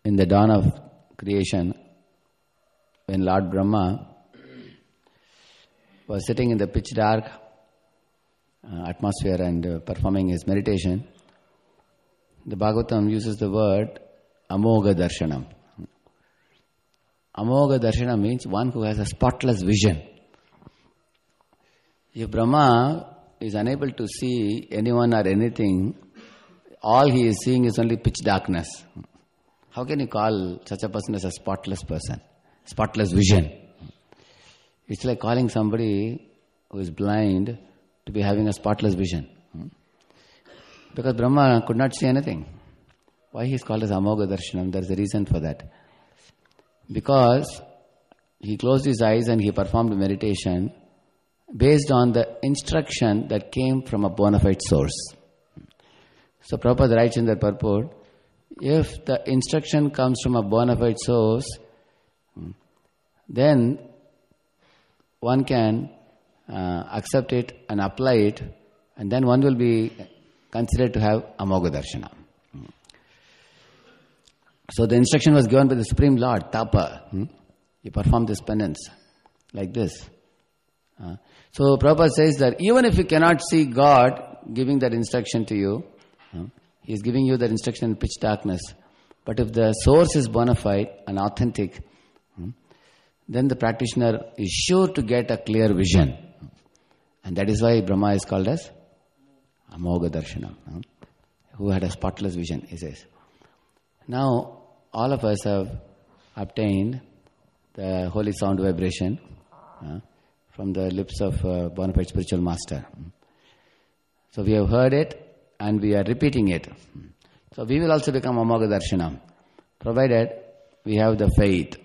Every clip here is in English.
in the dawn of creation, when Lord Brahma was sitting in the pitch dark atmosphere and performing his meditation, the Bhagavatam uses the word Amoga Darshanam. Amoga Darshanam means one who has a spotless vision. If Brahma is unable to see anyone or anything, all he is seeing is only pitch darkness. How can you call such a person as a spotless person? Spotless vision. It's like calling somebody who is blind to be having a spotless vision. Because Brahma could not see anything. Why he is called as Amoga Darshanam? There is a reason for that. Because he closed his eyes and he performed meditation based on the instruction that came from a bona fide source. So Prabhupada writes in the purport, if the instruction comes from a bona fide source, then one can accept it and apply it, and then one will be considered to have Amoga Darshana. So the instruction was given by the Supreme Lord, Tapa. You perform this penance like this. So Prabhupada says that even if you cannot see God giving that instruction to you, He is giving you that instruction in pitch darkness. But if the source is bona fide and authentic, then the practitioner is sure to get a clear vision. And that is why Brahma is called as Amoga Darshana, who had a spotless vision, he says. Now, all of us have obtained the holy sound vibration from the lips of bona fide spiritual master. So we have heard it and we are repeating it. So we will also become Amoga Darshana, provided we have the faith.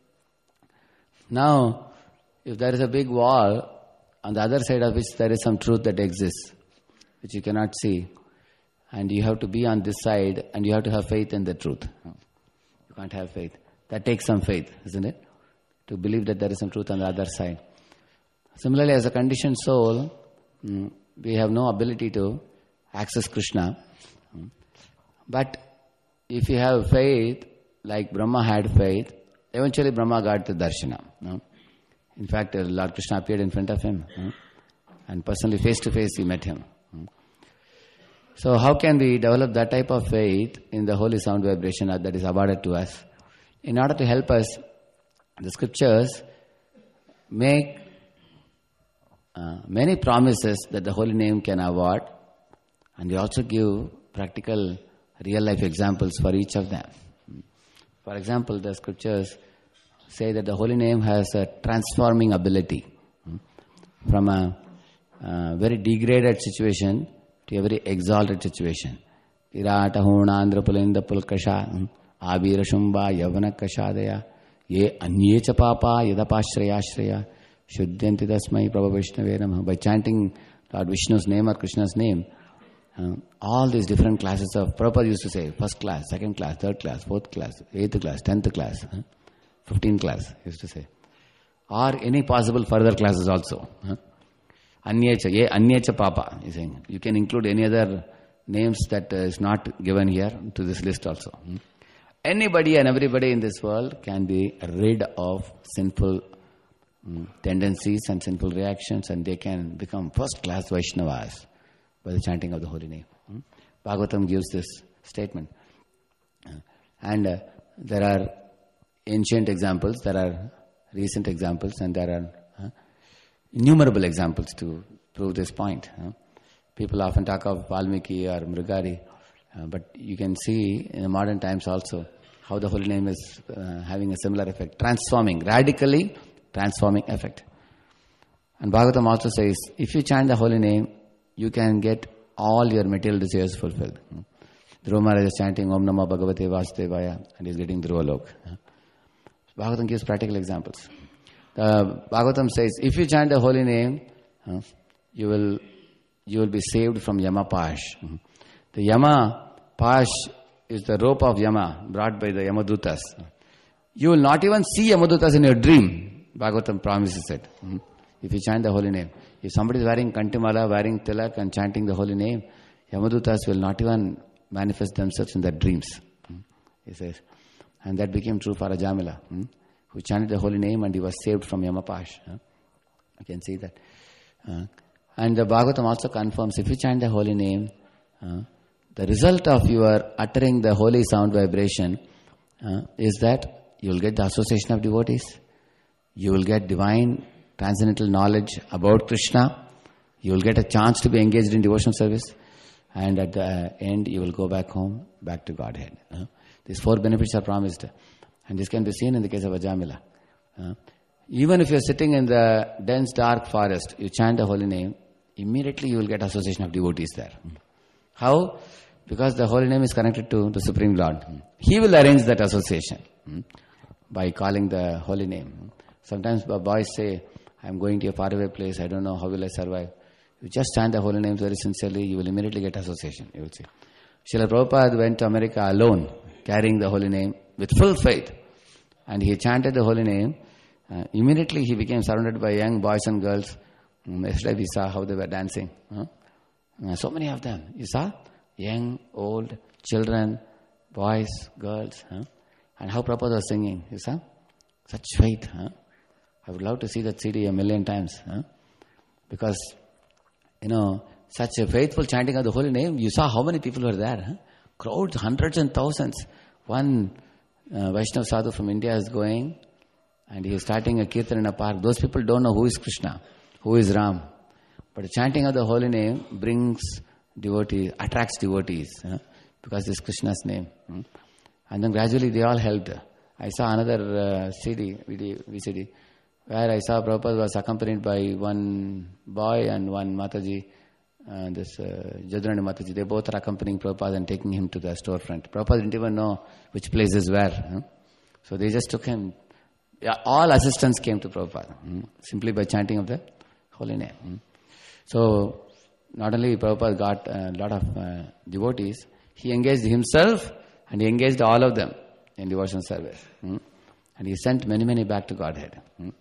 Now, if there is a big wall, on the other side of which there is some truth that exists, which you cannot see, and you have to be on this side and you have to have faith in the truth. You can't have faith. That takes some faith, isn't it? To believe that there is some truth on the other side. Similarly, as a conditioned soul, we have no ability to access Krishna. But if you have faith, like Brahma had faith, eventually Brahma got the darshana. In fact, Lord Krishna appeared in front of him, and personally, face to face, he met him. So how can we develop that type of faith in the holy sound vibration that is awarded to us? In order to help us, the scriptures make many promises that the holy name can award, and they also give practical real-life examples for each of them. For example, the scriptures say that the holy name has a transforming ability from a very degraded situation to a very exalted situation. Virata Hunandra Pulinda Pulkasha Abhira Shumba Yavana Kashadaya Ye Anyecha Papa Yadapashraya Shraya Shuddhanti Dasmai Prabha Vaishnave Namaha. By chanting Lord Vishnu's name or Krishna's name, all these different classes of Prabhupada used to say, first class, second class, third class, fourth class, 8th class, 10th class, 15th class, he used to say. Or any possible further classes also. Anyecha, ye Anyecha Papa, he's saying. You can include any other names that is not given here to this list also. Anybody and everybody in this world can be rid of sinful tendencies and sinful reactions, and they can become first class Vaishnavas by the chanting of the holy name. Bhagavatam gives this statement. And there are ancient examples, there are recent examples, and there are innumerable examples to prove this point. People often talk of Valmiki or Mrigari, but you can see in the modern times also how the holy name is having a similar effect, transforming, radically transforming effect. And Bhagavatam also says, if you chant the holy name, you can get all your material desires fulfilled. Dhruva Maharaj is chanting Om Namah Bhagavate Vasudevaya and is getting Dhruva Lok. Bhagavatam gives practical examples. The Bhagavatam says, if you chant the holy name, you will be saved from Yama Pash. The Yama Pash is the rope of Yama brought by the Yamadutas. You will not even see Yamadutas in your dream. Bhagavatam promises it. If you chant the holy name. If somebody is wearing Kantimala, wearing Tilak and chanting the holy name, Yamadutas will not even manifest themselves in their dreams. He says. And that became true for Ajamila, who chanted the holy name and he was saved from Yamapash. You can see that. And the Bhagavatam also confirms, if you chant the holy name, the result of your uttering the holy sound vibration is that you will get the association of devotees, you will get divine transcendental knowledge about Krishna, you will get a chance to be engaged in devotional service, and at the end you will go back home, back to Godhead. These 4 benefits are promised, and this can be seen in the case of Ajamila. Even if you are sitting in the dense dark forest, you chant the holy name, immediately you will get association of devotees there. How? Because the holy name is connected to the Supreme Lord. He will arrange that association by calling the holy name. Sometimes boys say, I am going to a faraway place, I don't know how will I survive. You just chant the holy names very sincerely, you will immediately get association, you will see. Srila Prabhupada went to America alone, carrying the holy name with full faith. And he chanted the holy name. Immediately he became surrounded by young boys and girls. Yesterday we saw how they were dancing. So many of them. You saw? Young, old, children, boys, girls. And how Prabhupada was singing. You saw? Such faith. I would love to see that CD a million times. Because, such a faithful chanting of the holy name, you saw how many people were there. Crowds, hundreds and thousands. One Vaishnav sadhu from India is going and he is starting a kirtan in a park. Those people don't know who is Krishna, who is Ram. But the chanting of the holy name brings devotees, attracts devotees, because it's Krishna's name. And then gradually they all helped. I saw another VCD, where I saw Prabhupada was accompanied by one boy and one Mataji, Jadurani Mataji. They both are accompanying Prabhupada and taking him to the storefront. Prabhupada didn't even know which places were. So they just took him. All assistants came to Prabhupada, simply by chanting of the holy name. So not only Prabhupada got a lot of devotees, he engaged himself and he engaged all of them in devotional service. And he sent many, many back to Godhead.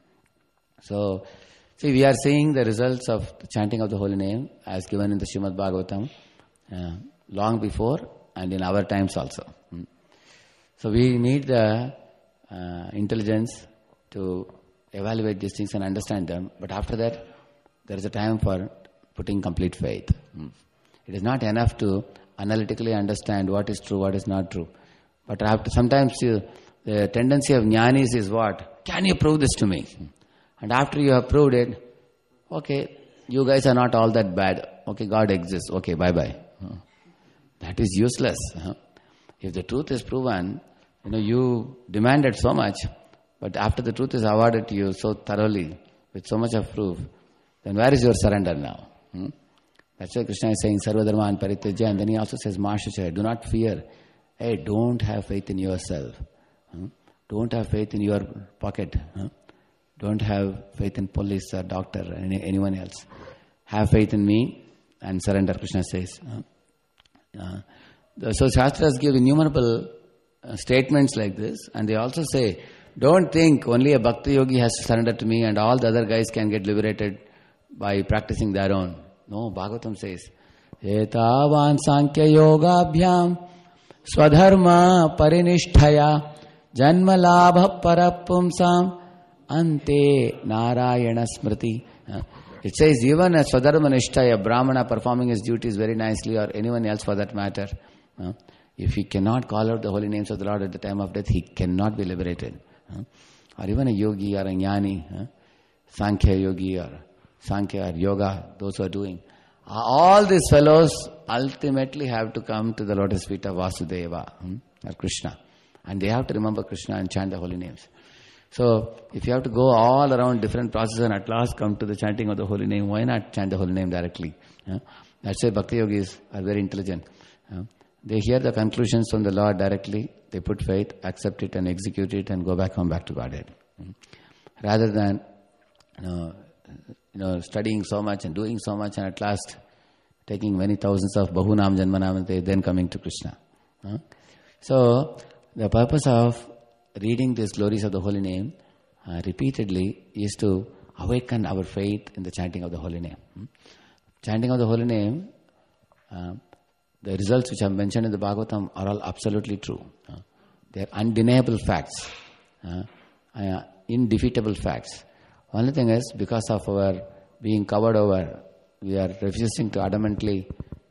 So, see, we are seeing the results of the chanting of the holy name as given in the Srimad Bhagavatam long before and in our times also. So we need the intelligence to evaluate these things and understand them. But after that, there is a time for putting complete faith. It is not enough to analytically understand what is true, what is not true. But sometimes the tendency of jnanis is what? Can you prove this to me? And after you have proved it, okay, you guys are not all that bad. Okay, God exists. Okay, bye-bye. That is useless. If the truth is proven, you demanded so much, but after the truth is awarded to you so thoroughly, with so much of proof, then where is your surrender now? That's why Krishna is saying, Sarva Dharman Parityaja, and then he also says, Mahashuchaya, do not fear. Hey, don't have faith in yourself. Don't have faith in your pocket. Don't have faith in police or doctor or anyone else. Have faith in me and surrender, Krishna says. So Shastras give innumerable statements like this, and they also say, don't think only a Bhakti Yogi has to surrender to me and all the other guys can get liberated by practicing their own. No, Bhagavatam says, Etavan Sankhya Yoga Abhyam Swadharma Parinisthaya Janma Labha Parapumsam Ante Narayana Smriti. It says even a Swadharma Nishtha, a Brahmana performing his duties very nicely, or anyone else for that matter, if he cannot call out the holy names of the Lord at the time of death, he cannot be liberated. Or even a yogi or a jnani, Sankhya yogi or Sankhya or yoga, those who are doing. All these fellows ultimately have to come to the lotus feet of Vasudeva or Krishna. And they have to remember Krishna and chant the holy names. So, if you have to go all around different processes and at last come to the chanting of the holy name, why not chant the holy name directly? That's why Bhakti Yogis are very intelligent. They hear the conclusions from the Lord directly, they put faith, accept it and execute it and go back home, back to Godhead. Rather than, studying so much and doing so much and at last taking many thousands of Bahunam Janmanam, then coming to Krishna. So, the purpose of reading these glories of the holy name repeatedly is to awaken our faith in the chanting of the holy name. Chanting of the holy name, the results which I mentioned in the Bhagavatam are all absolutely true. They are undeniable facts, indefeatable facts. Only thing is, because of our being covered over, we are refusing to adamantly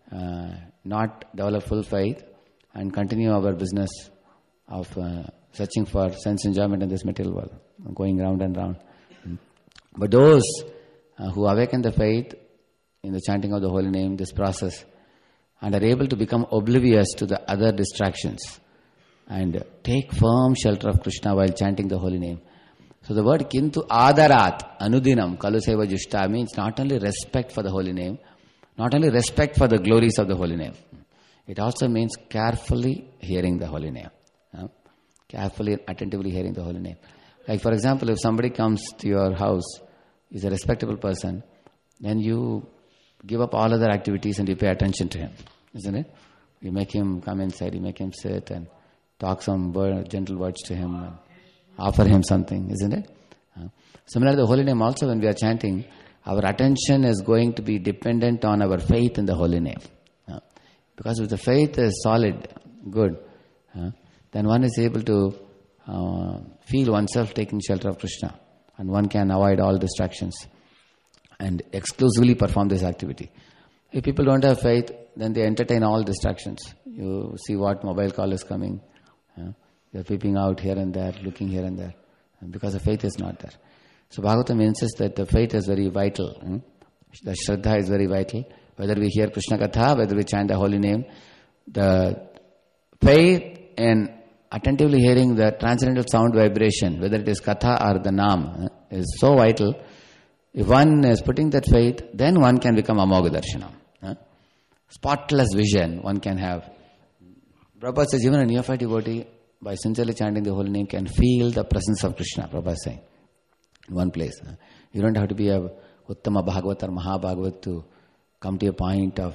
not develop full faith and continue our business of searching for sense enjoyment in this material world, going round and round. But those who awaken the faith in the chanting of the holy name, this process, and are able to become oblivious to the other distractions and take firm shelter of Krishna while chanting the holy name. So the word kintu adarat anudinam kaluseva jushta means not only respect for the holy name, not only respect for the glories of the holy name, it also means carefully hearing the holy name. Carefully and attentively hearing the holy name. Like for example, if somebody comes to your house, is a respectable person, then you give up all other activities and you pay attention to him, isn't it? You make him come inside, you make him sit and talk some gentle words to him and offer him something, isn't it? Similarly, the holy name also, when we are chanting, our attention is going to be dependent on our faith in the holy name. Because if the faith is solid, good, then one is able to feel oneself taking shelter of Krishna, and one can avoid all distractions and exclusively perform this activity. If people don't have faith, then they entertain all distractions. You see what mobile call is coming. They're peeping out here and there, looking here and there, because the faith is not there. So Bhagavatam insists that the faith is very vital. The Shraddha is very vital. Whether we hear Krishna Katha, whether we chant the holy name, the faith in attentively hearing the transcendental sound vibration, whether it is Katha or the Nam, is so vital. If one is putting that faith, then one can become Amogha Darshanam. Spotless vision one can have. Prabhupada says even a neophyte devotee, by sincerely chanting the holy name, can feel the presence of Krishna, Prabhupada is saying, in one place. You don't have to be a Uttama Bhagavat or Mahabhagavat to come to a point of,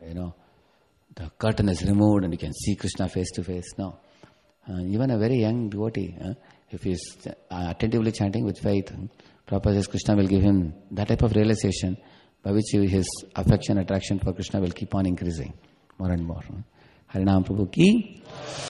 the curtain is removed and you can see Krishna face to face. No. Even a very young devotee, if he is attentively chanting with faith, Prabhupada says Krishna will give him that type of realization by which his affection, attraction for Krishna will keep on increasing more and more. Harinam Prabhu ki